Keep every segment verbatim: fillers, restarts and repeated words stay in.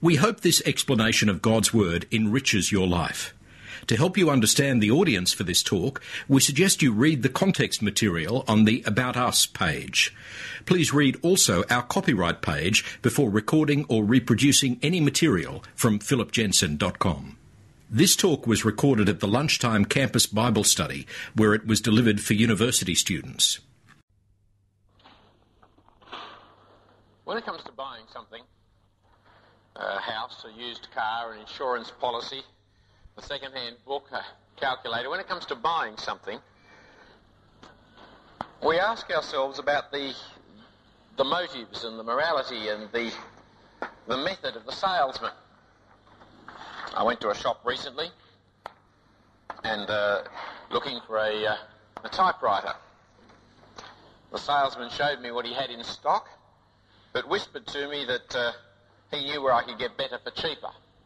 We hope this explanation of God's Word enriches your life. To help you understand the audience for this talk, we suggest you read the context material on the About Us page. Please read also our copyright page before recording or reproducing any material from philip jensen dot com. This talk was recorded at the Lunchtime Campus Bible Study, where it was delivered for university students. When it comes to buying something, a house, a used car, an insurance policy, a second-hand book, a calculator, when it comes to buying something, we ask ourselves about the the motives and the morality and the the method of the salesman. I went to a shop recently and uh, looking for a, uh, a typewriter. The salesman showed me what he had in stock, but whispered to me that uh, he knew where I could get better for cheaper.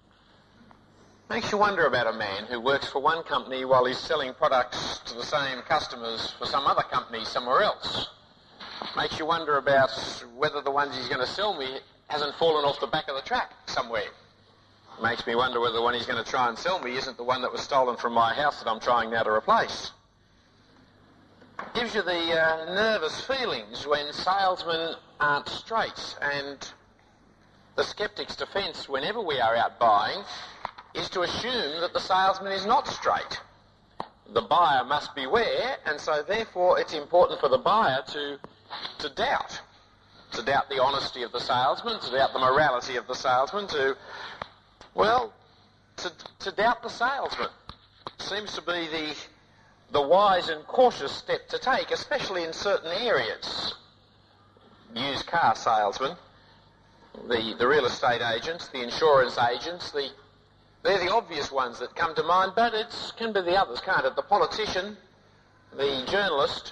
Makes you wonder about a man who works for one company while he's selling products to the same customers for some other company somewhere else. Makes you wonder about whether the ones he's going to sell me hasn't fallen off the back of the truck somewhere. Makes me wonder whether the one he's going to try and sell me isn't the one that was stolen from my house that I'm trying now to replace. Gives you the uh, nervous feelings when salesmen aren't straight, and the skeptic's defence whenever we are out buying is to assume that the salesman is not straight. The buyer must beware, and so therefore it's important for the buyer to, to doubt. To doubt the honesty of the salesman, to doubt the morality of the salesman, to, well, to, to doubt the salesman. Seems to be the, the wise and cautious step to take, especially in certain areas. Used car salesmen, the, the real estate agents, the insurance agents, the they're the obvious ones that come to mind, but it can be the others, can't it? The politician, the journalist,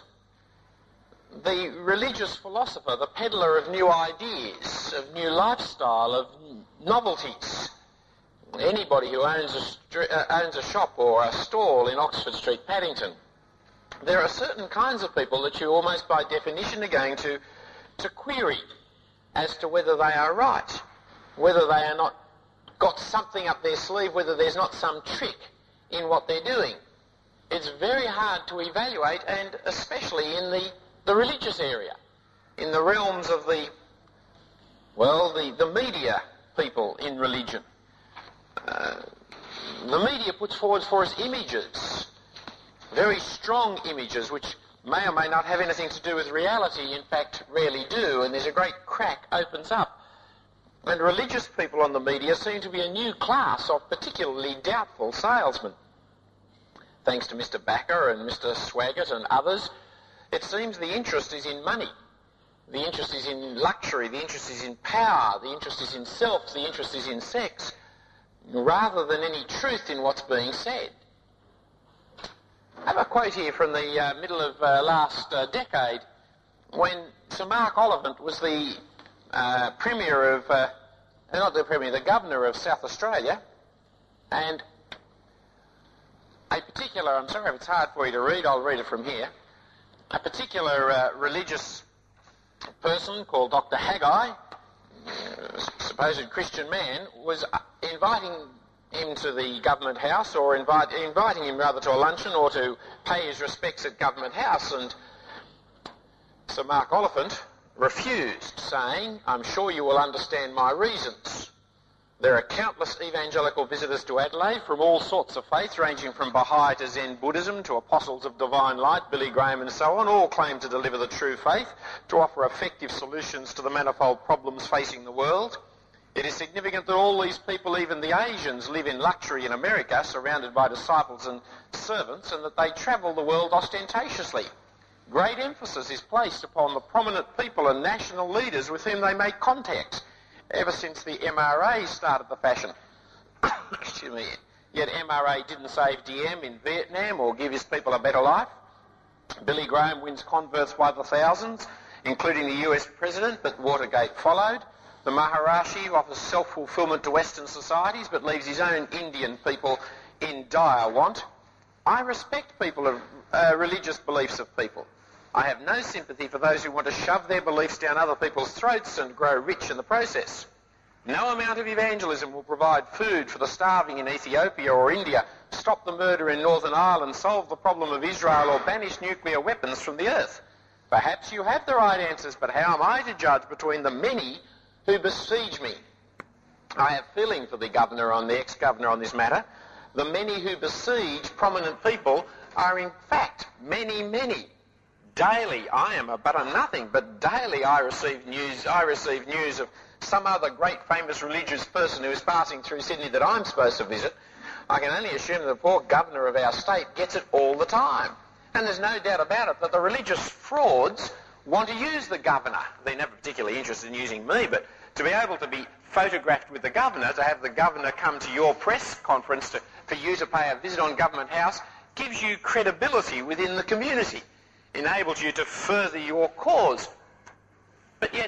the religious philosopher, the peddler of new ideas, of new lifestyle, of novelties. Anybody who owns a, stri- uh, owns a shop or a stall in Oxford Street, Paddington. There are certain kinds of people that you almost by definition are going to, to query as to whether they are right, whether they are not got something up their sleeve, whether there's not some trick in what they're doing. It's very hard to evaluate, and especially in the, the religious area, in the realms of the, well, the, the media people in religion. Uh, the media puts forward for us images, very strong images, which may or may not have anything to do with reality, in fact, rarely do, and there's a great crack opens up. And religious people on the media seem to be a new class of particularly doubtful salesmen. Thanks to Mister Backer and Mister Swaggart and others, it seems the interest is in money. The interest is in luxury, the interest is in power, the interest is in self, the interest is in sex, rather than any truth in what's being said. I have a quote here from the uh, middle of uh, last uh, decade, when Sir Mark Oliphant was the Uh, Premier of, uh, not the Premier, the Governor of South Australia, and a particular, I'm sorry if it's hard for you to read, I'll read it from here, a particular uh, religious person called Doctor Haggai, uh, supposed Christian man, was inviting him to the Government House, or invite, inviting him rather to a luncheon or to pay his respects at Government House, and Sir Mark Oliphant refused, saying, "I'm sure you will understand my reasons. There are countless evangelical visitors to Adelaide from all sorts of faiths, ranging from Baha'i to Zen Buddhism to Apostles of Divine Light, Billy Graham and so on, all claim to deliver the true faith, to offer effective solutions to the manifold problems facing the world. It is significant that all these people, even the Asians, live in luxury in America, surrounded by disciples and servants, and that they travel the world ostentatiously. Great emphasis is placed upon the prominent people and national leaders with whom they make contact, ever since the M R A started the fashion." Excuse me. Yet M R A didn't save Diem in Vietnam or give his people a better life. Billy Graham wins converts by the thousands, including the U S President, but Watergate followed. The Maharishi offers self-fulfillment to Western societies, but leaves his own Indian people in dire want. I respect people of uh, religious beliefs of people. I have no sympathy for those who want to shove their beliefs down other people's throats and grow rich in the process. No amount of evangelism will provide food for the starving in Ethiopia or India, stop the murder in Northern Ireland, solve the problem of Israel, or banish nuclear weapons from the earth. Perhaps you have the right answers, but how am I to judge between the many who besiege me? I have feeling for the governor on the ex-governor on this matter. The many who besiege prominent people are in fact many, many. Daily I am a but a nothing, but daily I receive news. I receive news of some other great famous religious person who is passing through Sydney that I'm supposed to visit. I can only assume that the poor governor of our state gets it all the time. And there's no doubt about it that the religious frauds want to use the governor. They're never particularly interested in using me, but to be able to be photographed with the governor, to have the governor come to your press conference to, for you to pay a visit on Government House, gives you credibility within the community, enables you to further your cause. But yet,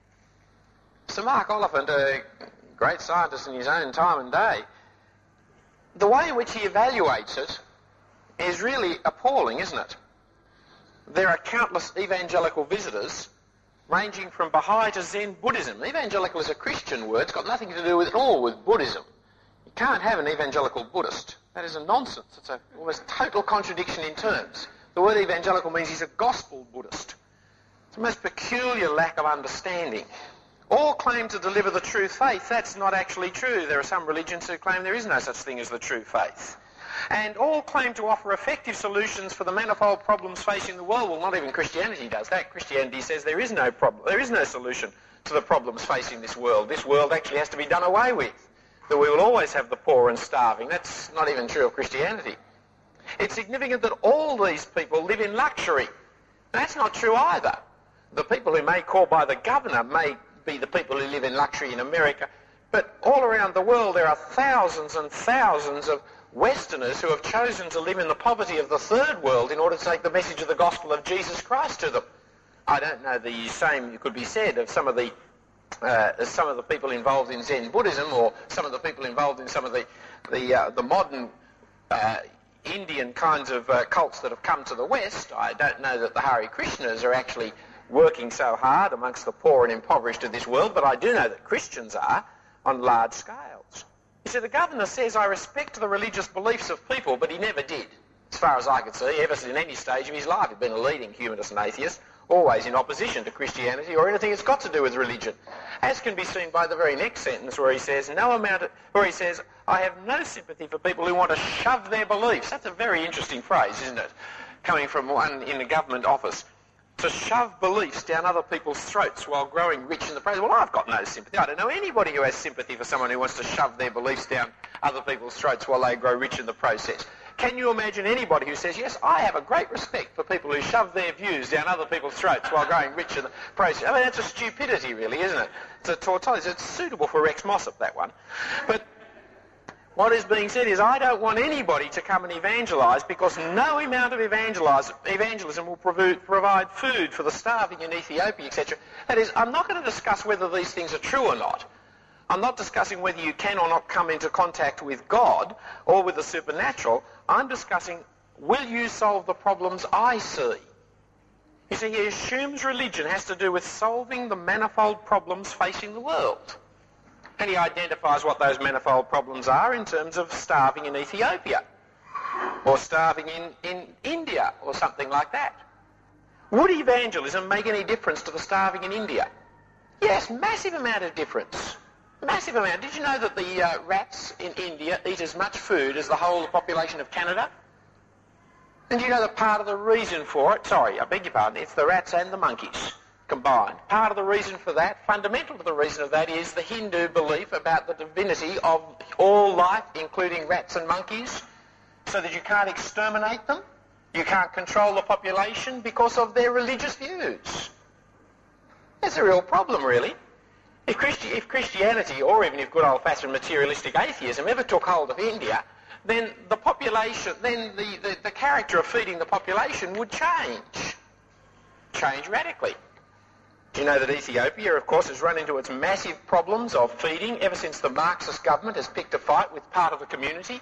Sir Mark Oliphant, a great scientist in his own time and day, the way in which he evaluates it is really appalling, isn't it? There are countless evangelical visitors ranging from Baha'i to Zen Buddhism. Evangelical is a Christian word. It's got nothing to do with at all with Buddhism. You can't have an evangelical Buddhist. That is a nonsense. It's a almost total contradiction in terms. The word evangelical means he's a gospel Buddhist. It's a most peculiar lack of understanding. All claim to deliver the true faith. That's not actually true. There are some religions who claim there is no such thing as the true faith. And all claim to offer effective solutions for the manifold problems facing the world. Well, not even Christianity does that. Christianity says there is no problem, there is no solution to the problems facing this world. This world actually has to be done away with. That we will always have the poor and starving. That's not even true of Christianity. It's significant that all these people live in luxury. That's not true either. The people who may call by the governor may be the people who live in luxury in America, but all around the world there are thousands and thousands of Westerners who have chosen to live in the poverty of the third world in order to take the message of the gospel of Jesus Christ to them. I don't know the same could be said of some of the uh, some of the people involved in Zen Buddhism, or some of the people involved in some of the the uh, the modern uh, Indian kinds of uh, cults that have come to the West. I don't know that the Hare Krishnas are actually working so hard amongst the poor and impoverished of this world, but I do know that Christians are on large scales. You see, the governor says, I respect the religious beliefs of people, but he never did. As far as I could see, ever since in any stage of his life, he'd been a leading humanist and atheist, always in opposition to Christianity or anything that's got to do with religion. As can be seen by the very next sentence where he says, no amount of, where he says, I have no sympathy for people who want to shove their beliefs. That's a very interesting phrase, isn't it? Coming from one in a government office. To shove beliefs down other people's throats while growing rich in the process. Well, I've got no sympathy. I don't know anybody who has sympathy for someone who wants to shove their beliefs down other people's throats while they grow rich in the process. Can you imagine anybody who says, yes, I have a great respect for people who shove their views down other people's throats while growing rich in the process? I mean, that's a stupidity, really, isn't it? It's a tautology. It's suitable for Rex Mossop, that one. But what is being said is, I don't want anybody to come and evangelise, because no amount of evangelism will provide food for the starving in Ethiopia, et cetera. That is, I'm not going to discuss whether these things are true or not. I'm not discussing whether you can or not come into contact with God or with the supernatural. I'm discussing, will you solve the problems I see? You see, he assumes religion has to do with solving the manifold problems facing the world. And he identifies what those manifold problems are in terms of starving in Ethiopia, or starving in, in India, or something like that. Would evangelism make any difference to the starving in India? Yes, massive amount of difference. Massive amount. Did you know that the uh, rats in India eat as much food as the whole population of Canada? And do you know that part of the reason for it, sorry, I beg your pardon, it's the rats and the monkeys combined. Part of the reason for that, fundamental to the reason of that, is the Hindu belief about the divinity of all life, including rats and monkeys, so that you can't exterminate them, you can't control the population because of their religious views. That's a real problem, really. If, Christi- if Christianity, or even if good old-fashioned materialistic atheism, ever took hold of India, then the population, then the, the, the character of feeding the population would change. Change radically. Do you know that Ethiopia, of course, has run into its massive problems of feeding ever since the Marxist government has picked a fight with part of the community?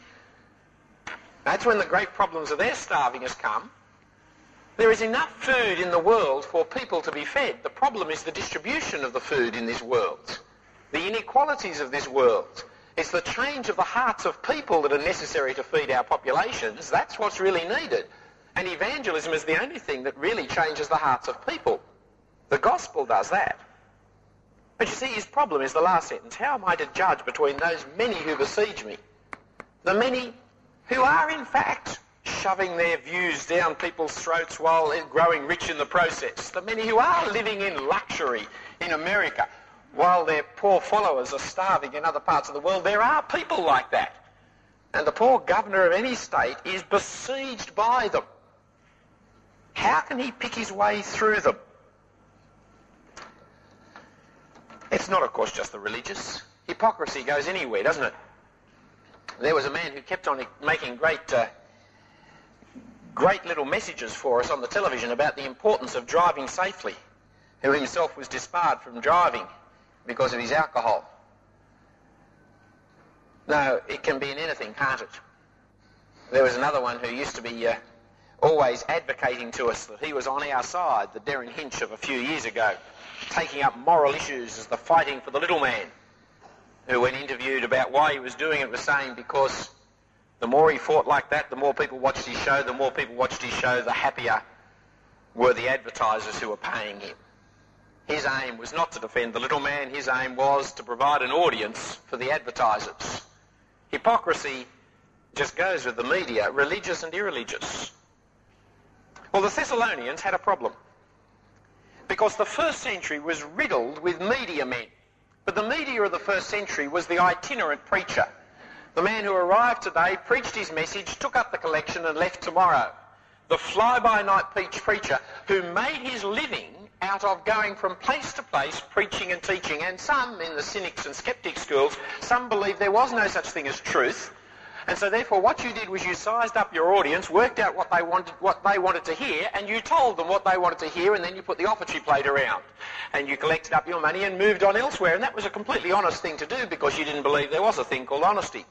That's when the great problems of their starving has come. There is enough food in the world for people to be fed. The problem is the distribution of the food in this world. the inequalities of this world. It's the change of the hearts of people that are necessary to feed our populations. That's what's really needed. And evangelism is the only thing that really changes the hearts of people. The gospel does that. But you see, his problem is the last sentence. How am I to judge between those many who besiege me? The many who are, in fact, shoving their views down people's throats while growing rich in the process. The many who are living in luxury in America while their poor followers are starving in other parts of the world. There are people like that. And the poor governor of any state is besieged by them. How can he pick his way through them? It's not, of course, just the religious. Hypocrisy goes anywhere, doesn't it? There was a man who kept on making great, uh, great little messages for us on the television about the importance of driving safely, who himself was disbarred from driving because of his alcohol. No, it can be in anything, can't it? There was another one who used to be uh, always advocating to us that he was on our side, the Derryn Hinch of a few years ago, taking up moral issues as the fighting for the little man, who when interviewed about why he was doing it was saying because the more he fought like that, the more people watched his show, the more people watched his show, the happier were the advertisers who were paying him. His aim was not to defend the little man, his aim was to provide an audience for the advertisers. Hypocrisy just goes with the media, religious and irreligious. Well, the Thessalonians had a problem, because the first century was riddled with media men. But the media of the first century was the itinerant preacher. The man who arrived today, preached his message, took up the collection and left tomorrow. The fly-by-night preacher who made his living out of going from place to place preaching and teaching. And some in the cynics and skeptic schools, some believed there was no such thing as truth. And so therefore what you did was you sized up your audience, worked out what they wanted, what they wanted to hear, and you told them what they wanted to hear, and then you put the offertory plate around. And you collected up your money and moved on elsewhere. And that was a completely honest thing to do because you didn't believe there was a thing called honesty.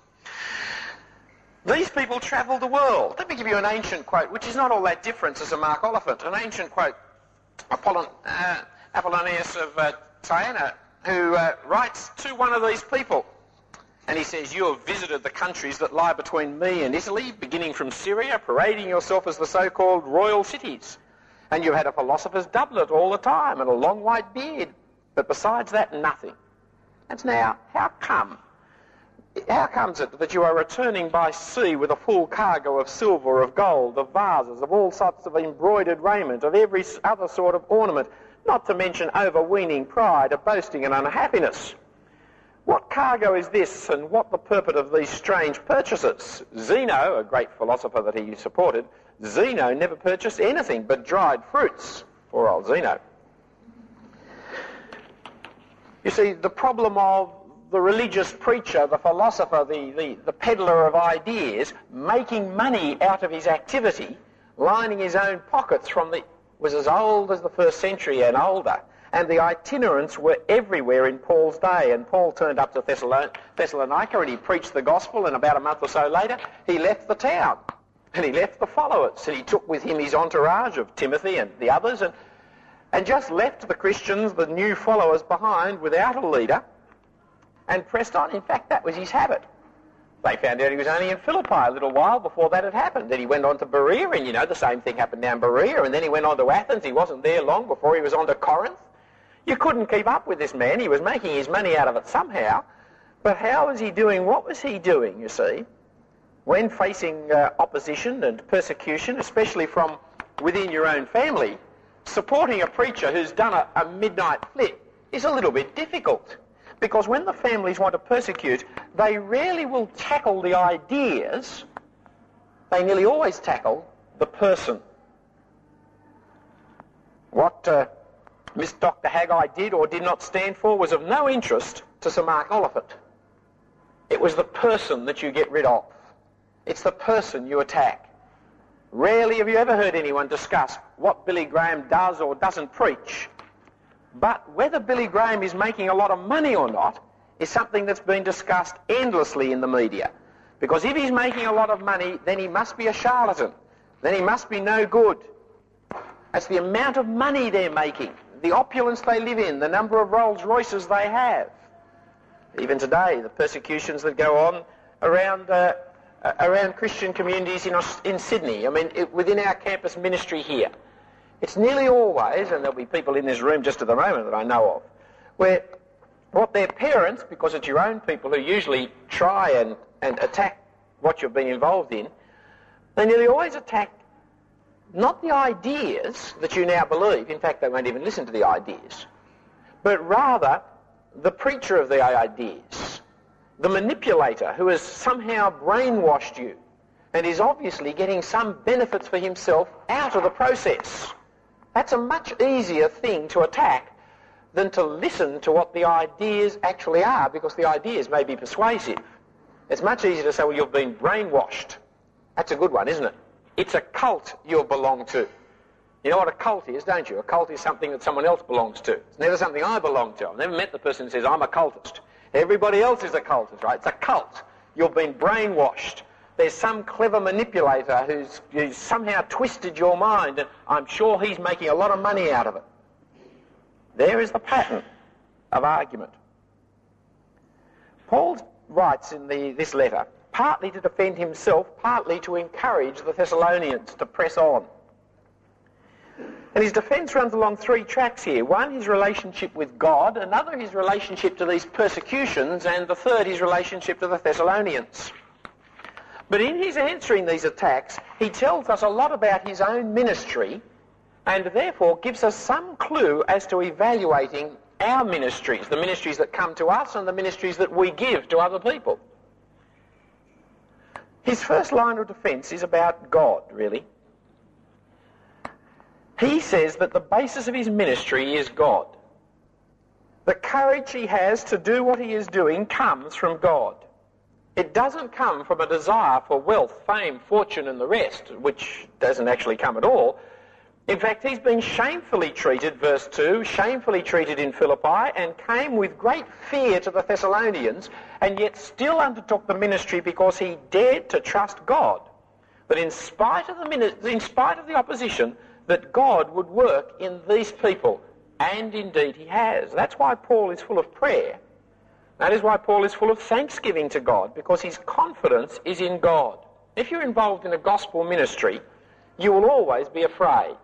These people travelled the world. Let me give you an ancient quote, which is not all that different as a Mark Oliphant. An ancient quote, Apollon, uh, Apollonius of uh, Tyana, who uh, writes to one of these people. And he says, you have visited the countries that lie between me and Italy, beginning from Syria, parading yourself as the so-called royal cities. And you've had a philosopher's doublet all the time and a long white beard. But besides that, nothing. And now, how come? How comes it that you are returning by sea with a full cargo of silver, of gold, of vases, of all sorts of embroidered raiment, of every other sort of ornament, not to mention overweening pride, of boasting and unhappiness? What cargo is this, and what the purport of these strange purchases? Zeno, a great philosopher that he supported, Zeno never purchased anything but dried fruits. Poor old Zeno. You see, the problem of the religious preacher, the philosopher, the, the, the peddler of ideas, making money out of his activity, lining his own pockets from the, was as old as the first century and older. And the itinerants were everywhere in Paul's day. And Paul turned up to Thessalon- Thessalonica and he preached the gospel, and about a month or so later he left the town. And he left the followers. And he took with him his entourage of Timothy and the others, and, and just left the Christians, the new followers, behind without a leader, and pressed on. In fact, that was his habit. They found out he was only in Philippi a little while before that had happened. Then he went on to Berea, and you know, the same thing happened down Berea, and then he went on to Athens. He wasn't there long before he was on to Corinth. You couldn't keep up with this man. He was making his money out of it somehow. But how was he doing? What was he doing, you see, when facing uh, opposition and persecution, especially from within your own family? Supporting a preacher who's done a, a midnight flip is a little bit difficult. Because when the families want to persecute, they rarely will tackle the ideas. They nearly always tackle the person. What uh, Miss Doctor Haggai did or did not stand for was of no interest to Sir Mark Oliphant. It was the person that you get rid of. It's the person you attack. Rarely have you ever heard anyone discuss what Billy Graham does or doesn't preach. But whether Billy Graham is making a lot of money or not is something that's been discussed endlessly in the media. Because if he's making a lot of money, then he must be a charlatan. Then he must be no good. That's the amount of money they're making, the opulence they live in, the number of Rolls Royces they have. even today, the persecutions that go on around uh, around Christian communities in, in Sydney. I mean, it, within our campus ministry here, it's nearly always, and there'll be people in this room just at the moment that I know of, where what their parents, because it's your own people who usually try and, and attack what you've been involved in, they nearly always attack not the ideas that you now believe, in fact they won't even listen to the ideas, but rather the preacher of the ideas, the manipulator who has somehow brainwashed you and is obviously getting some benefits for himself out of the process. That's a much easier thing to attack than to listen to what the ideas actually are, because the ideas may be persuasive. It's much easier to say, well, you've been brainwashed. That's a good one, isn't it? It's a cult you belong to. You know what a cult is, don't you? A cult is something that someone else belongs to. It's never something I belong to. I've never met the person who says, I'm a cultist. Everybody else is a cultist, right? It's a cult. You've been brainwashed. There's some clever manipulator who's, who's somehow twisted your mind, and I'm sure he's making a lot of money out of it. There is the pattern of argument. Paul writes in the, this letter, partly to defend himself, partly to encourage the Thessalonians to press on. And his defence runs along three tracks here. One, his relationship with God. Another, his relationship to these persecutions. And the third, his relationship to the Thessalonians. But in his answering these attacks, he tells us a lot about his own ministry, and therefore gives us some clue as to evaluating our ministries, the ministries that come to us and the ministries that we give to other people. His first line of defence is about God, really. He says that the basis of his ministry is God. The courage he has to do what he is doing comes from God. It doesn't come from a desire for wealth, fame, fortune and the rest, which doesn't actually come at all. In fact, he's been shamefully treated, verse two, shamefully treated in Philippi, and came with great fear to the Thessalonians, and yet still undertook the ministry because he dared to trust God. But in spite of the, in spite of the opposition, that God would work in these people, and indeed he has. That's why Paul is full of prayer. That is why Paul is full of thanksgiving to God, because his confidence is in God. If you're involved in a gospel ministry, you will always be afraid.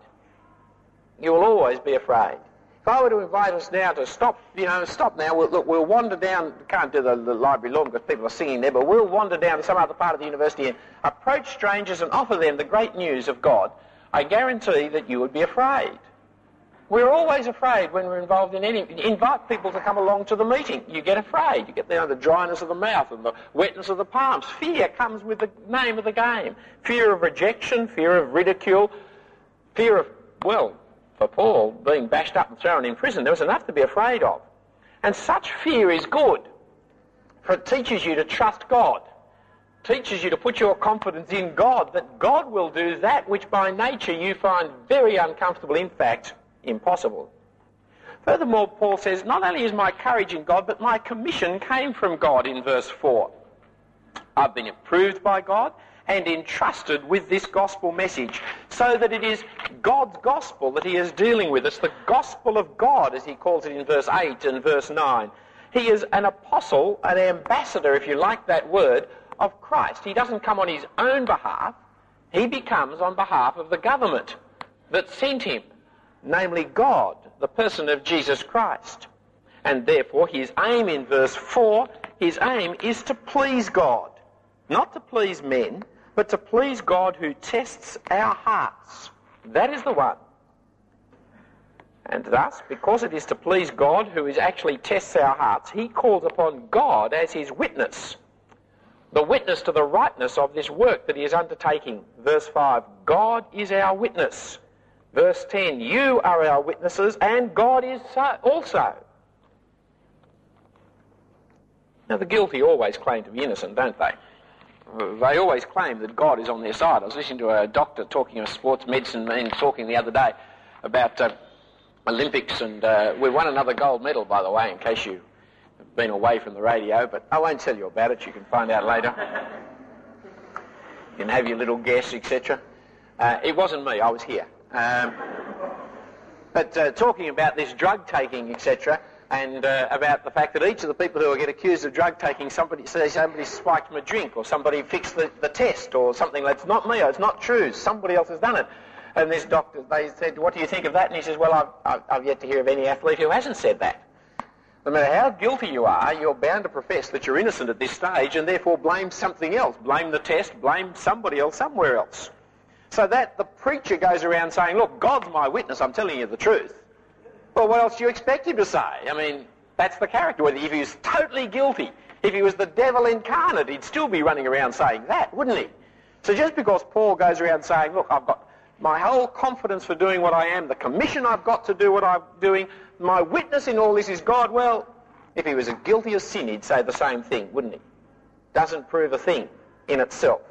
You will always be afraid. If I were to invite us now to stop, you know, stop now, we'll, look, we'll wander down, can't do the, the library lawn because people are singing there, but we'll wander down to some other part of the university and approach strangers and offer them the great news of God, I guarantee that you would be afraid. We're always afraid when we're involved in any... Invite people to come along to the meeting. You get afraid. You get you know, the dryness of the mouth and the wetness of the palms. Fear comes with the name of the game. Fear of rejection, fear of ridicule, fear of, well, for Paul, being bashed up and thrown in prison, there was enough to be afraid of. And such fear is good, for it teaches you to trust God. Teaches you to put your confidence in God, that God will do that which by nature you find very uncomfortable, in fact, impossible. Furthermore, Paul says, not only is my courage in God, but my commission came from God in verse four. I've been approved by God and entrusted with this gospel message, so that it is God's gospel that he is dealing with. It's the gospel of God, as he calls it in verse eight and verse nine. He is an apostle, an ambassador, if you like that word, of Christ. He doesn't come on his own behalf. He becomes on behalf of the government that sent him, namely God, the person of Jesus Christ. And therefore his aim in verse four, his aim is to please God. Not to please men, but to please God who tests our hearts. That is the one. And thus, because it is to please God who is actually tests our hearts, he calls upon God as his witness. The witness to the rightness of this work that he is undertaking. Verse five, God is our witness. Verse ten, you are our witnesses, and God is so also. Now, the guilty always claim to be innocent, don't they? They always claim that God is on their side. I was listening to a doctor talking of sports medicine and talking the other day about uh, Olympics, and uh, we won another gold medal, by the way, in case you've been away from the radio, but I won't tell you about it. You can find out later. You can have your little guess, et cetera. Uh, it wasn't me. I was here. Um, but uh, talking about this drug taking, et cetera, and uh, about the fact that each of the people who get accused of drug taking, somebody say somebody spiked them a drink, or somebody fixed the, the test, or something. That's not me, it's not true, somebody else has done it. And this doctor, they said, what do you think of that? And he says, well, I've, I've, I've yet to hear of any athlete who hasn't said that. No matter how guilty you are, you're bound to profess that you're innocent at this stage, and therefore blame something else. Blame the test, blame somebody else somewhere else. So that the preacher goes around saying, look, God's my witness, I'm telling you the truth. Well, what else do you expect him to say? I mean, that's the character. Whether if he was totally guilty, if he was the devil incarnate, he'd still be running around saying that, wouldn't he? So just because Paul goes around saying, look, I've got my whole confidence for doing what I am, the commission I've got to do what I'm doing, my witness in all this is God, well, if he was as guilty of sin, he'd say the same thing, wouldn't he? Doesn't prove a thing in itself.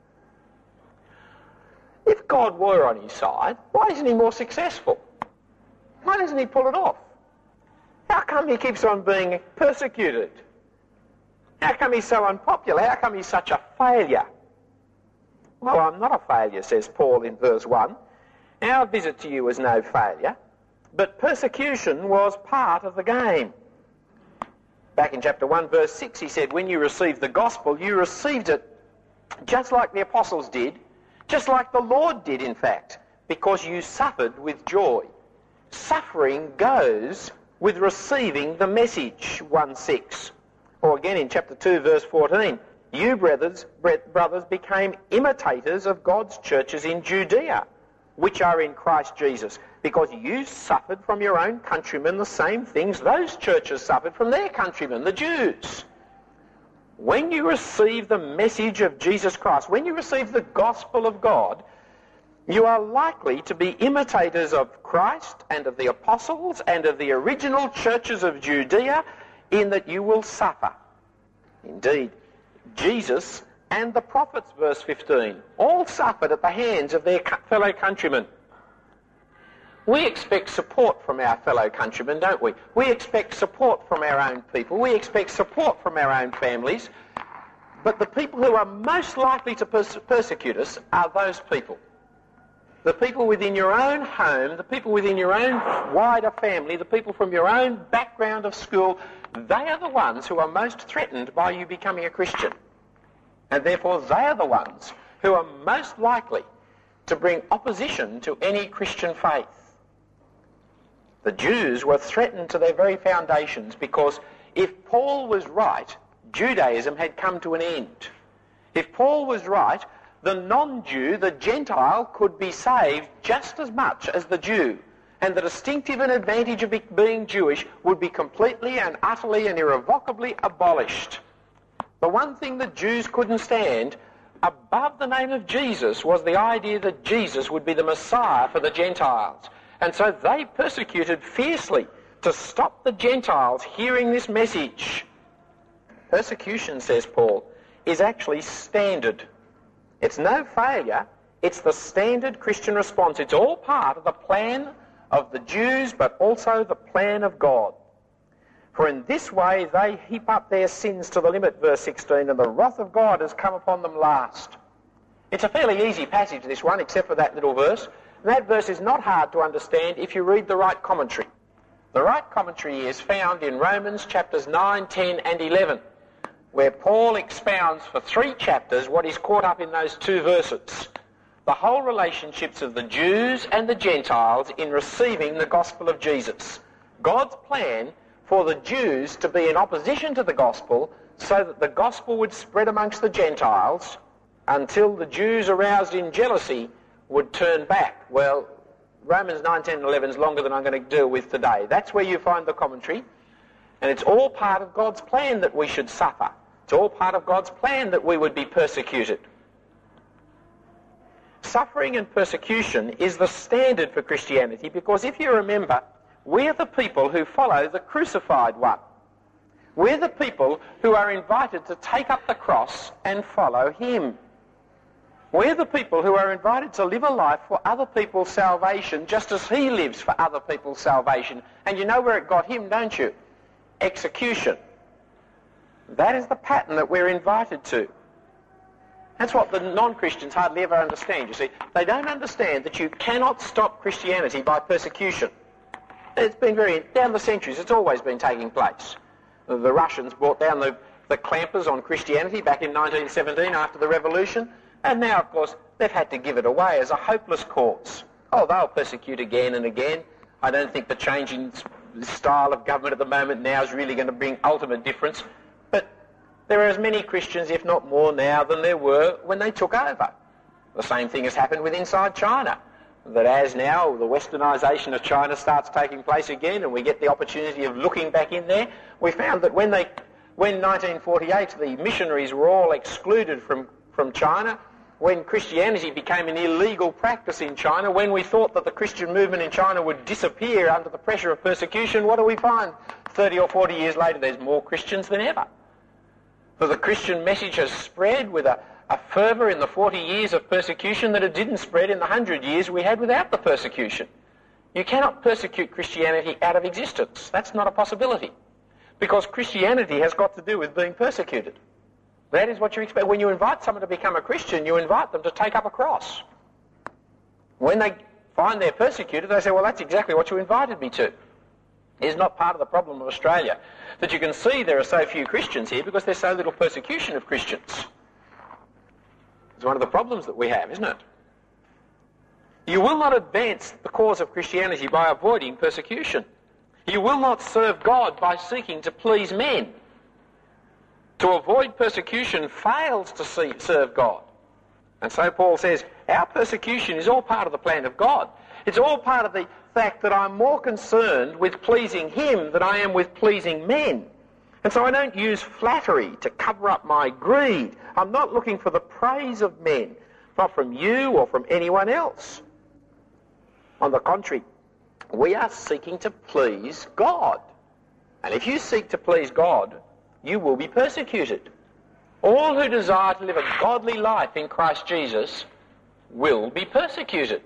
If God were on his side, why isn't he more successful? Why doesn't he pull it off? How come he keeps on being persecuted? How come he's so unpopular? How come he's such a failure? Well, I'm not a failure, says Paul in verse one. Our visit to you was no failure, but persecution was part of the game. Back in chapter one, verse six, he said, when you received the gospel, you received it just like the apostles did, just like the Lord did, in fact, because you suffered with joy. Suffering goes with receiving the message, one six. Or again in chapter two, verse fourteen, you, brothers, brothers, became imitators of God's churches in Judea, which are in Christ Jesus, because you suffered from your own countrymen the same things those churches suffered from their countrymen, the Jews. When you receive the message of Jesus Christ, when you receive the gospel of God, you are likely to be imitators of Christ and of the apostles and of the original churches of Judea, in that you will suffer. Indeed, Jesus and the prophets, verse fifteen, all suffered at the hands of their fellow countrymen. We expect support from our fellow countrymen, don't we? We expect support from our own people. We expect support from our own families. But the people who are most likely to pers- persecute us are those people. The people within your own home, the people within your own wider family, the people from your own background of school, they are the ones who are most threatened by you becoming a Christian. And therefore they are the ones who are most likely to bring opposition to any Christian faith. The Jews were threatened to their very foundations, because if Paul was right, Judaism had come to an end. If Paul was right, the non-Jew, the Gentile, could be saved just as much as the Jew, and the distinctive and advantage of being Jewish would be completely and utterly and irrevocably abolished. The one thing the Jews couldn't stand above the name of Jesus was the idea that Jesus would be the Messiah for the Gentiles. And so they persecuted fiercely to stop the Gentiles hearing this message. Persecution, says Paul, is actually standard. It's no failure, it's the standard Christian response. It's all part of the plan of the Jews, but also the plan of God. For in this way they heap up their sins to the limit, verse sixteen, and the wrath of God has come upon them last. It's a fairly easy passage, this one, except for that little verse. And that verse is not hard to understand if you read the right commentary. The right commentary is found in Romans chapters nine, ten and eleven, where Paul expounds for three chapters what is caught up in those two verses. The whole relationships of the Jews and the Gentiles in receiving the gospel of Jesus. God's plan for the Jews to be in opposition to the gospel so that the gospel would spread amongst the Gentiles until the Jews, aroused in jealousy, would turn back. Well, Romans nine, ten and eleven is longer than I'm going to deal with today. That's where you find the commentary. And it's all part of God's plan that we should suffer. It's all part of God's plan that we would be persecuted. Suffering and persecution is the standard for Christianity, because if you remember, we're the people who follow the crucified one. We're the people who are invited to take up the cross and follow him. We're the people who are invited to live a life for other people's salvation, just as he lives for other people's salvation. And you know where it got him, don't you? Execution. That is the pattern that we're invited to. That's what the non-Christians hardly ever understand, you see. They don't understand that you cannot stop Christianity by persecution. It's been very, down the centuries, it's always been taking place. The Russians brought down the, the clampers on Christianity back in nineteen seventeen after the revolution, and now, of course, they've had to give it away as a hopeless cause. Oh, they'll persecute again and again. I don't think the changing style of government at the moment now is really going to bring ultimate difference, but there are as many Christians, if not more now, than there were when they took over. The same thing has happened with inside China, that as now the westernisation of China starts taking place again and we get the opportunity of looking back in there, we found that when they, when nineteen forty-eight the missionaries were all excluded from, from China, when Christianity became an illegal practice in China, when we thought that the Christian movement in China would disappear under the pressure of persecution, what do we find? thirty or forty years later, there's more Christians than ever. For the Christian message has spread with a, a fervour in the forty years of persecution that it didn't spread in the one hundred years we had without the persecution. You cannot persecute Christianity out of existence. That's not a possibility. Because Christianity has got to do with being persecuted. That is what you expect. When you invite someone to become a Christian, you invite them to take up a cross. When they find they're persecuted, they say, well, that's exactly what you invited me to. It's not part of the problem of Australia that you can see there are so few Christians here because there's so little persecution of Christians. It's one of the problems that we have, isn't it? You will not advance the cause of Christianity by avoiding persecution. You will not serve God by seeking to please men. To avoid persecution fails to see, serve God. And so Paul says, our persecution is all part of the plan of God. It's all part of the fact that I'm more concerned with pleasing him than I am with pleasing men. And so I don't use flattery to cover up my greed. I'm not looking for the praise of men, not from you or from anyone else. On the contrary, we are seeking to please God. And if you seek to please God, you will be persecuted. All who desire to live a godly life in Christ Jesus will be persecuted.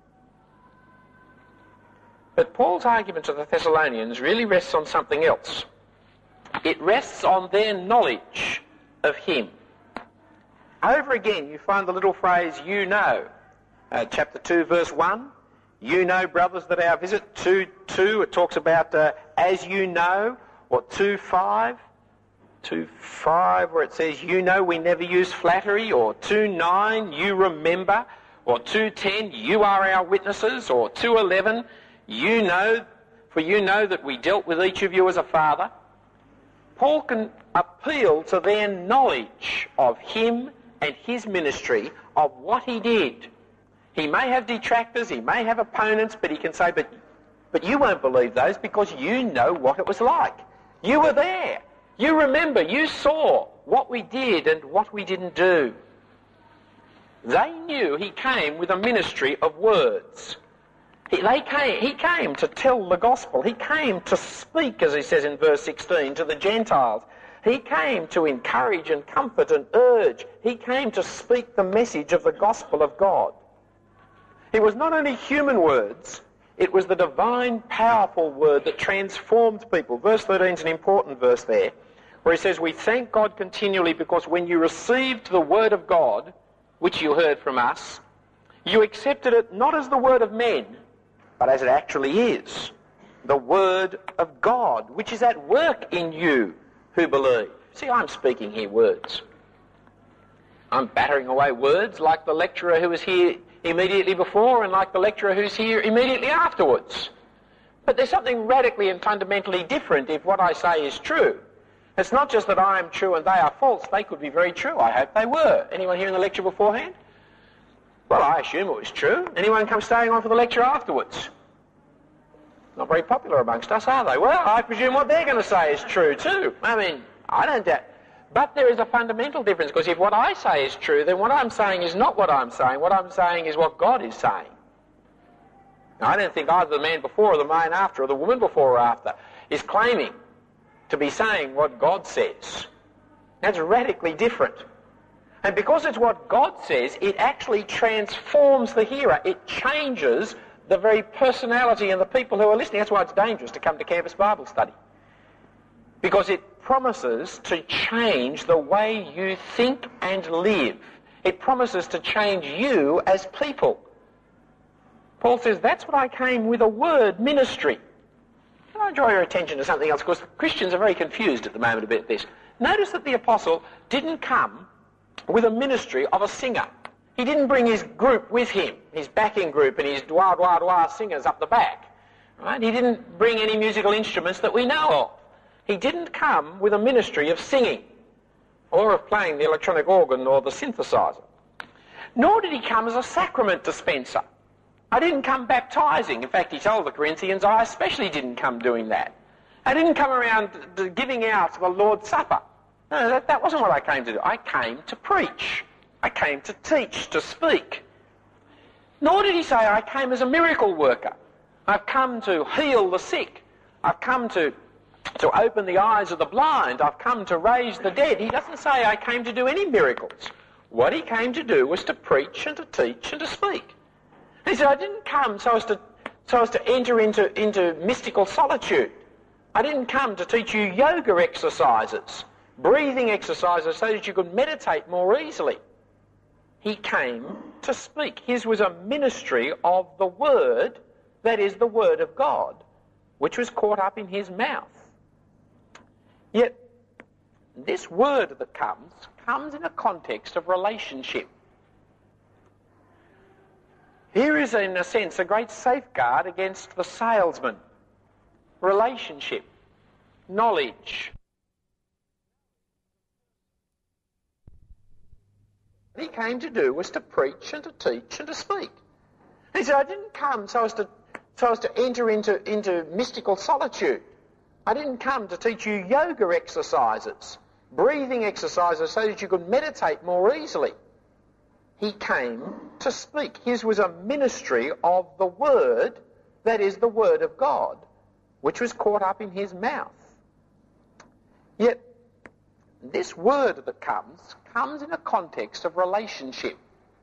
But Paul's argument to the Thessalonians really rests on something else. It rests on their knowledge of him. Over again, you find the little phrase, you know. Uh, chapter two, verse one. You know, brothers, that our visit, two, two, it talks about uh, as you know, or two, five. two five, where it says, you know we never use flattery, or two nine, you remember, or two ten, you are our witnesses, or two eleven, you know, for you know that we dealt with each of you as a father. Paul can appeal to their knowledge of him and his ministry, of what he did. He may have detractors, he may have opponents, but he can say, but, but you won't believe those because you know what it was like. You were there. You remember, you saw what we did and what we didn't do. They knew he came with a ministry of words. He, they came, he came to tell the gospel. He came to speak, as he says in verse sixteen, to the Gentiles. He came to encourage and comfort and urge. He came to speak the message of the gospel of God. It was not only human words, it was the divine, powerful word that transformed people. Verse thirteen is an important verse there, where he says, we thank God continually because when you received the word of God, which you heard from us, you accepted it not as the word of men, but as it actually is, the word of God, which is at work in you who believe. See, I'm speaking here words. I'm battering away words like the lecturer who was here immediately before and like the lecturer who's here immediately afterwards. But there's something radically and fundamentally different if what I say is true. It's not just that I am true and they are false. They could be very true. I hope they were. Anyone here in the lecture beforehand? Well, I assume it was true. Anyone come staying on for the lecture afterwards? Not very popular amongst us, are they? Well, I presume what they're going to say is true too. I mean, I don't doubt. But there is a fundamental difference, because if what I say is true, then what I'm saying is not what I'm saying. What I'm saying is what God is saying. Now, I don't think either the man before or the man after or the woman before or after is claiming to be saying what God says. That's radically different. And because it's what God says, it actually transforms the hearer. It changes the very personality and the people who are listening. That's why it's dangerous to come to campus Bible study. Because it promises to change the way you think and live. It promises to change you as people. Paul says, that's what I came with, a word ministry. Can I draw your attention to something else? Because Christians are very confused at the moment about this. Notice that the apostle didn't come with a ministry of a singer. He didn't bring his group with him, his backing group and his dwa dwa dwa singers up the back. Right? He didn't bring any musical instruments that we know of. He didn't come with a ministry of singing or of playing the electronic organ or the synthesizer. Nor did he come as a sacrament dispenser. I didn't come baptising. In fact, he told the Corinthians, I especially didn't come doing that. I didn't come around d- giving out the Lord's Supper. No, that, that wasn't what I came to do. I came to preach. I came to teach, to speak. Nor did he say, I came as a miracle worker. I've come to heal the sick. I've come to, to open the eyes of the blind. I've come to raise the dead. He doesn't say, I came to do any miracles. What he came to do was to preach and to teach and to speak. He said, I didn't come so as to, so as to enter into, into mystical solitude. I didn't come to teach you yoga exercises, breathing exercises so that you could meditate more easily. He came to speak. His was a ministry of the Word, that is the Word of God, which was caught up in his mouth. Yet, this word that comes, comes in a context of relationship. Here is, in a sense, a great safeguard against the salesman. Relationship, knowledge. What he came to do was to preach and to teach and to speak. He said, I didn't come so as to, so as to enter into, into mystical solitude. I didn't come to teach you yoga exercises, breathing exercises so that you could meditate more easily. He came to speak. His was a ministry of the Word, that is the Word of God, which was caught up in his mouth. Yet, this word that comes, comes in a context of relationship.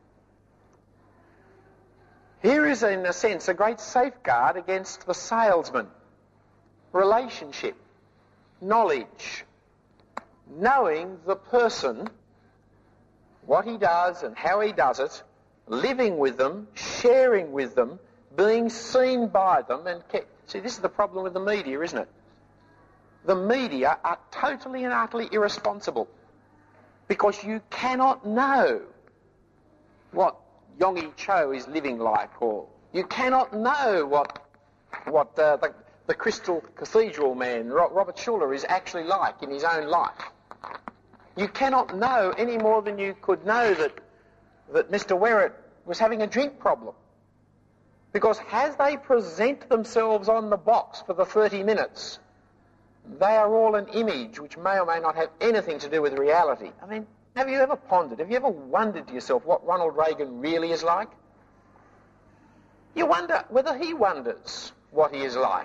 Here is, in a sense, a great safeguard against the salesman. Relationship, knowledge, knowing the person, what he does and how he does it, living with them, sharing with them, being seen by them, and ke- see, this is the problem with the media, isn't it? The media are totally and utterly irresponsible because you cannot know what Yonggi Cho is living like, or you cannot know what what uh, the, the Crystal Cathedral man, Robert Schuller, is actually like in his own life. You cannot know any more than you could know that that Mister Werrett was having a drink problem. Because as they present themselves on the box for the thirty minutes, they are all an image which may or may not have anything to do with reality. I mean, have you ever pondered, have you ever wondered to yourself what Ronald Reagan really is like? You wonder whether he wonders what he is like.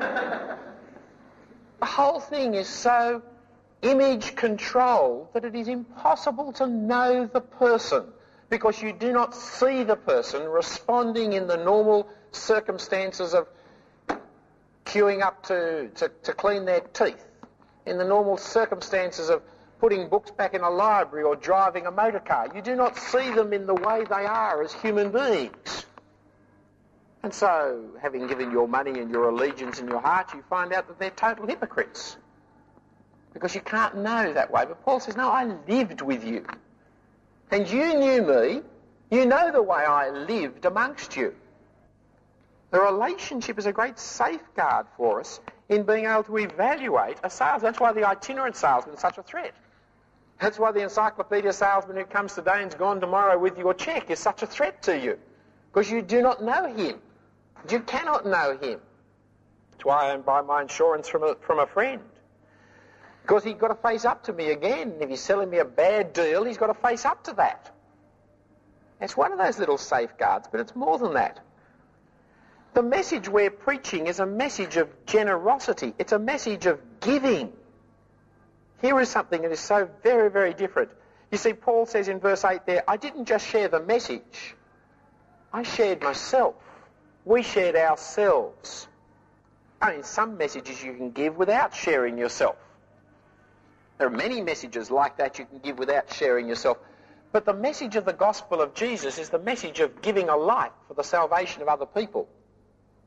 The whole thing is so image controlled that it is impossible to know the person, because you do not see the person responding in the normal circumstances of queuing up to, to, to clean their teeth, in the normal circumstances of putting books back in a library or driving a motor car. You do not see them in the way they are as human beings. And so, having given your money and your allegiance and your heart, you find out that they're total hypocrites, because you can't know that way. But Paul says, no, I lived with you. And you knew me, you know the way I lived amongst you. The relationship is a great safeguard for us in being able to evaluate a salesman. That's why the itinerant salesman is such a threat. That's why the encyclopedia salesman who comes today and's gone tomorrow with your cheque is such a threat to you, because you do not know him. You cannot know him. That's why I buy my insurance from a, from a friend. Because he's got to face up to me again. If he's selling me a bad deal, he's got to face up to that. It's one of those little safeguards, but it's more than that. The message we're preaching is a message of generosity. It's a message of giving. Here is something that is so very, very different. You see, Paul says in verse eight there, I didn't just share the message. I shared myself. We shared ourselves. I mean, some messages you can give without sharing yourself. There are many messages like that you can give without sharing yourself. But the message of the gospel of Jesus is the message of giving a life for the salvation of other people.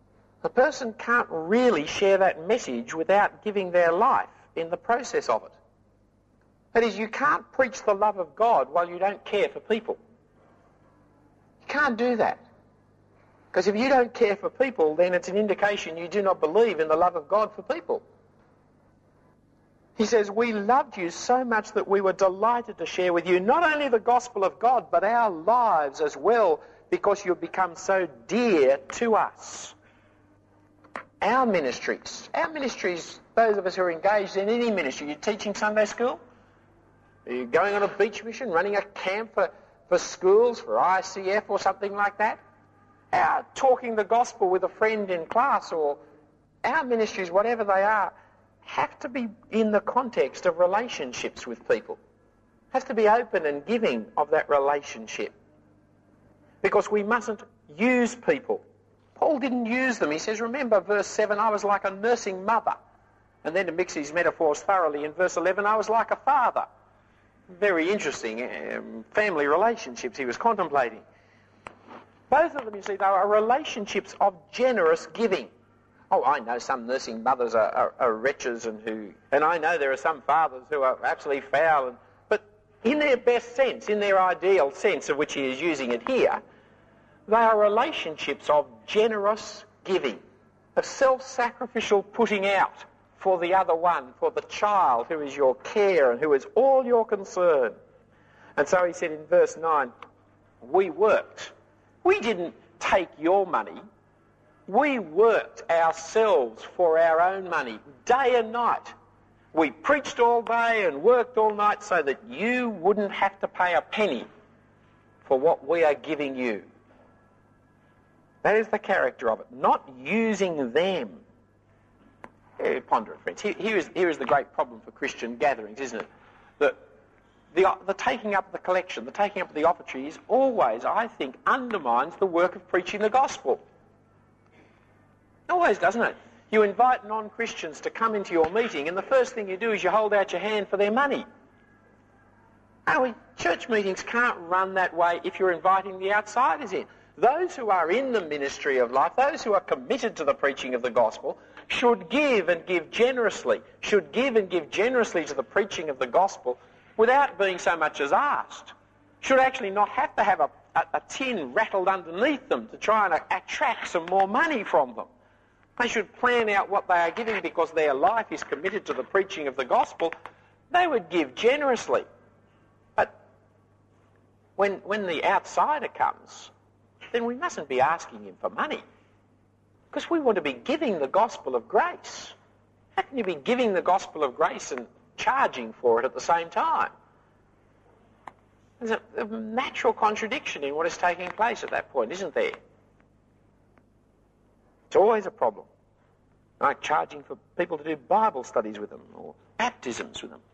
A person can't really share that message without giving their life in the process of it. That is, you can't preach the love of God while you don't care for people. You can't do that. Because if you don't care for people, then it's an indication you do not believe in the love of God for people. He says, we loved you so much that we were delighted to share with you not only the gospel of God, but our lives as well, because you've become so dear to us. Our ministries, our ministries, those of us who are engaged in any ministry, you're teaching Sunday school, are you going on a beach mission, running a camp for, for schools, for I C F or something like that, our talking the gospel with a friend in class, or our ministries, whatever they are, have to be in the context of relationships with people. Have to be open and giving of that relationship. Because we mustn't use people. Paul didn't use them. He says, remember verse seven, I was like a nursing mother. And then to mix his metaphors thoroughly, in verse eleven, I was like a father. Very interesting um, family relationships he was contemplating. Both of them, you see, they are relationships of generous giving. Oh, I know some nursing mothers are, are, are wretches, and who, and I know there are some fathers who are absolutely foul. And, but in their best sense, in their ideal sense of which he is using it here, they are relationships of generous giving, of self-sacrificial putting out for the other one, for the child who is your care and who is all your concern. And so he said in verse nine, we worked. We didn't take your money. We worked ourselves for our own money, day and night. We preached all day and worked all night so that you wouldn't have to pay a penny for what we are giving you. That is the character of it, not using them. Yeah, ponder it, friends. Here, here, is, here is the great problem for Christian gatherings, isn't it? That the, the taking up of the collection, the taking up of the offertory is always, I think, undermines the work of preaching the gospel. Always, doesn't it? You invite non-Christians to come into your meeting, and the first thing you do is you hold out your hand for their money. Oh, we, church meetings can't run that way if you're inviting the outsiders in. Those who are in the ministry of life, those who are committed to the preaching of the gospel, should give and give generously, should give and give generously to the preaching of the gospel without being so much as asked. Should actually not have to have a, a, a tin rattled underneath them to try and attract some more money from them. They should plan out what they are giving because their life is committed to the preaching of the gospel. They would give generously. But when, when the outsider comes, then we mustn't be asking him for money, because we want to be giving the gospel of grace. How can you be giving the gospel of grace and charging for it at the same time? There's a, a natural contradiction in what is taking place at that point, isn't there? It's always a problem. Like charging for people to do Bible studies with them or baptisms with them.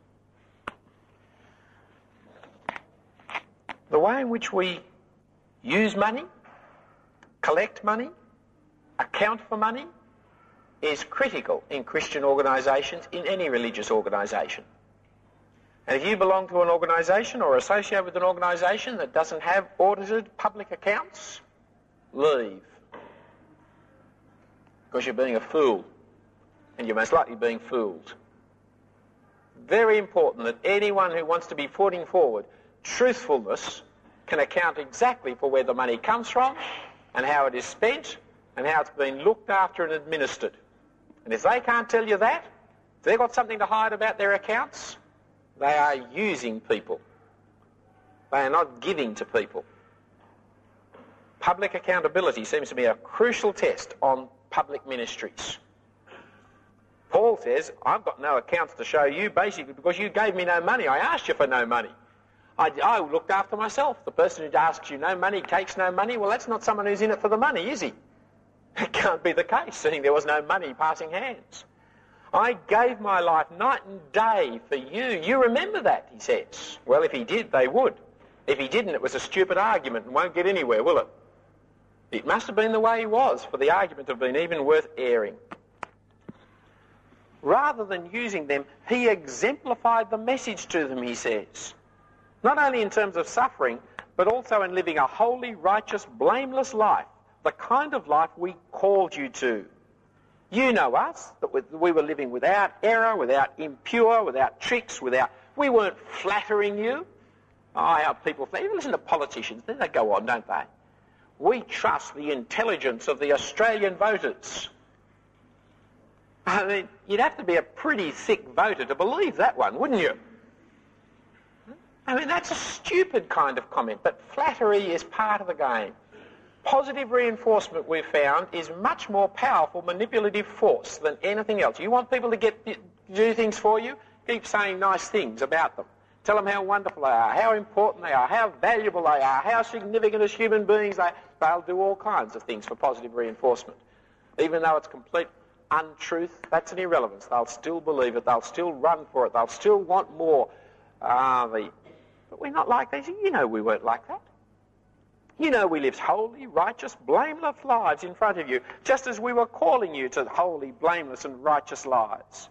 The way in which we use money, collect money, account for money, is critical in Christian organisations, in any religious organisation. And if you belong to an organisation or associate with an organisation that doesn't have audited public accounts, leave. Because you're being a fool, and you're most likely being fooled. Very important that anyone who wants to be putting forward truthfulness can account exactly for where the money comes from and how it is spent and how it's been looked after and administered. And if they can't tell you that, if they've got something to hide about their accounts, they are using people. They are not giving to people. Public accountability seems to be a crucial test on public ministries. Paul says, I've got no accounts to show you basically because you gave me no money. I asked you for no money. I, I looked after myself. The person who asks you no money takes no money. Well, that's not someone who's in it for the money, is he? It can't be the case, seeing there was no money passing hands. I gave my life night and day for you. You remember that, he says. Well, if he did, they would. If he didn't, it was a stupid argument and won't get anywhere, will it? It must have been the way he was for the argument to have been even worth airing. Rather than using them, he exemplified the message to them, he says. Not only in terms of suffering, but also in living a holy, righteous, blameless life, the kind of life we called you to. You know us, that we were living without error, without impure, without tricks, without... We weren't flattering you. Oh, how people think. Even listen to politicians, then they go on, don't they? We trust the intelligence of the Australian voters. I mean, you'd have to be a pretty thick voter to believe that one, wouldn't you? I mean, that's a stupid kind of comment, but flattery is part of the game. Positive reinforcement, we've found, is much more powerful manipulative force than anything else. You want people to get do things for you? Keep saying nice things about them. Tell them how wonderful they are, how important they are, how valuable they are, how significant as human beings they are. They'll do all kinds of things for positive reinforcement. Even though it's complete untruth, that's an irrelevance. They'll still believe it. They'll still run for it. They'll still want more. Ah, the... But we're not like these. You know we weren't like that. You know we lived holy, righteous, blameless lives in front of you, just as we were calling you to holy, blameless and righteous lives.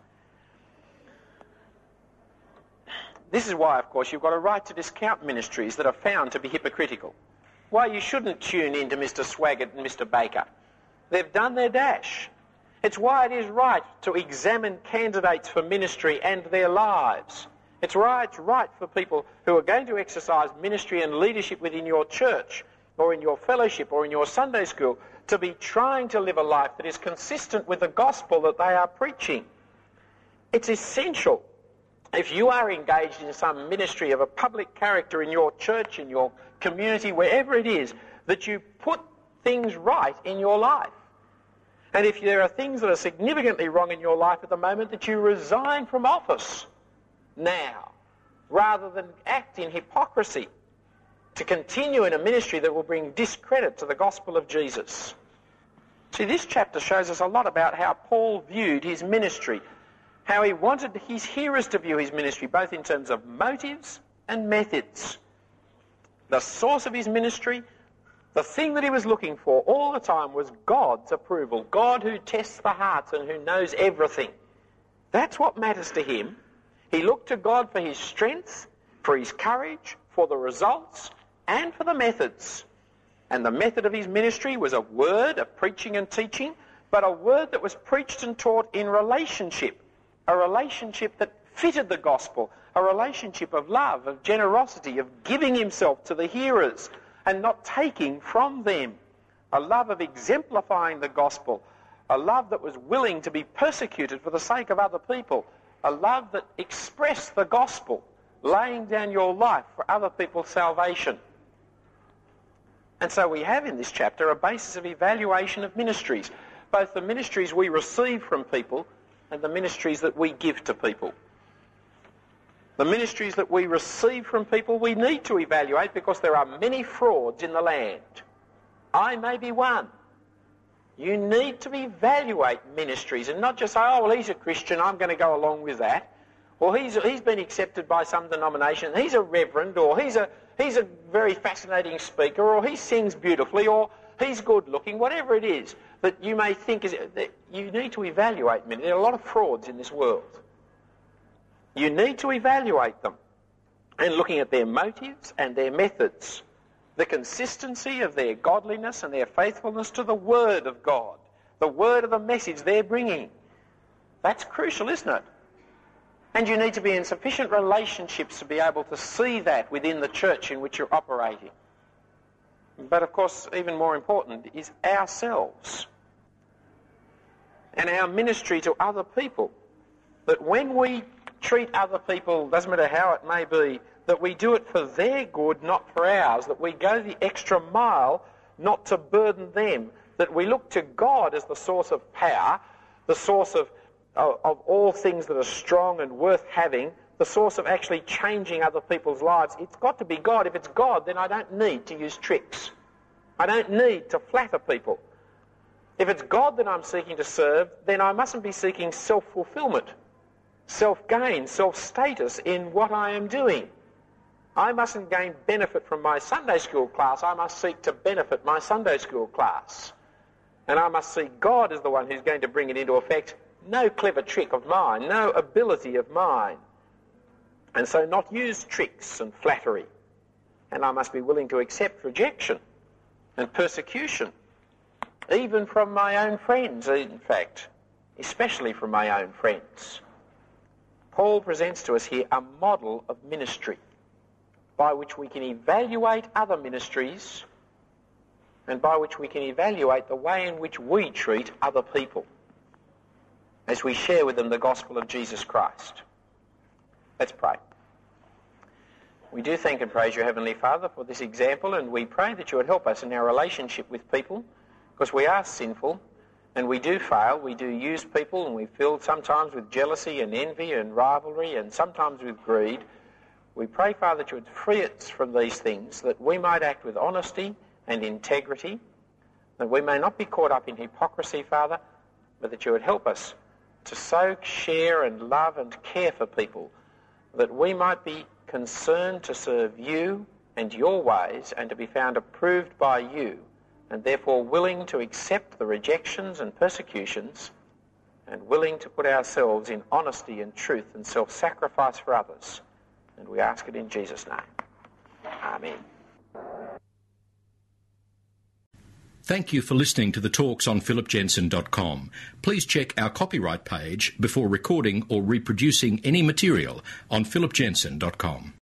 This is why, of course, you've got a right to discount ministries that are found to be hypocritical. Why you shouldn't tune in to Mister Swaggart and Mister Baker. They've done their dash. It's why it is right to examine candidates for ministry and their lives. It's why it's right for people who are going to exercise ministry and leadership within your church or in your fellowship or in your Sunday school to be trying to live a life that is consistent with the gospel that they are preaching. It's essential, if you are engaged in some ministry of a public character in your church, in your community, wherever it is, that you put things right in your life. And if there are things that are significantly wrong in your life at the moment, that you resign from office now, rather than act in hypocrisy to continue in a ministry that will bring discredit to the gospel of Jesus. See, this chapter shows us a lot about how Paul viewed his ministry, how he wanted his hearers to view his ministry, both in terms of motives and methods. The source of his ministry, the thing that he was looking for all the time, was God's approval. God who tests the hearts and who knows everything. That's what matters to him. He looked to God for his strength, for his courage, for the results, and for the methods. And the method of his ministry was a word of preaching and teaching, but a word that was preached and taught in relationship, a relationship that fitted the gospel, a relationship of love, of generosity, of giving himself to the hearers and not taking from them, a love of exemplifying the gospel, a love that was willing to be persecuted for the sake of other people, a love that expressed the gospel, laying down your life for other people's salvation. And so we have in this chapter a basis of evaluation of ministries, both the ministries we receive from people and the ministries that we give to people. The ministries that we receive from people we need to evaluate because there are many frauds in the land. I may be one. You need to evaluate ministries and not just say, oh, well, he's a Christian, I'm going to go along with that. Or he's, he's been accepted by some denomination, he's a reverend, or he's a, he's a very fascinating speaker, or he sings beautifully, or he's good looking, whatever it is that you may think is... That you need to evaluate ministries. There are a lot of frauds in this world. You need to evaluate them and looking at their motives and their methods, the consistency of their godliness and their faithfulness to the Word of God, the word of the message they're bringing. That's crucial, isn't it? And you need to be in sufficient relationships to be able to see that within the church in which you're operating. But of course, even more important is ourselves and our ministry to other people. That when we treat other people, doesn't matter how it may be, that we do it for their good, not for ours, that we go the extra mile not to burden them, that we look to God as the source of power, the source of, of, of all things that are strong and worth having, the source of actually changing other people's lives. It's got to be God. If it's God, then I don't need to use tricks. I don't need to flatter people. If it's God that I'm seeking to serve, then I mustn't be seeking self-fulfillment, self-gain, self-status in what I am doing. I mustn't gain benefit from my Sunday school class. I must seek to benefit my Sunday school class. And I must see God as the one who's going to bring it into effect. No clever trick of mine, no ability of mine. And so not use tricks and flattery. And I must be willing to accept rejection and persecution, even from my own friends, in fact. especially from my own friends. Paul presents to us here a model of ministry by which we can evaluate other ministries and by which we can evaluate the way in which we treat other people as we share with them the gospel of Jesus Christ. Let's pray. We do thank and praise you, Heavenly Father, for this example, and we pray that you would help us in our relationship with people, because we are sinful and we do fail. We do use people, and we fill sometimes with jealousy and envy and rivalry and sometimes with greed. We pray, Father, that you would free us from these things, that we might act with honesty and integrity, that we may not be caught up in hypocrisy, Father, but that you would help us to so share and love and care for people that we might be concerned to serve you and your ways and to be found approved by you, and therefore willing to accept the rejections and persecutions and willing to put ourselves in honesty and truth and self-sacrifice for others. And we ask it in Jesus' name. Amen. Thank you for listening to the talks on philip jensen dot com. Please check our copyright page before recording or reproducing any material on philip jensen dot com.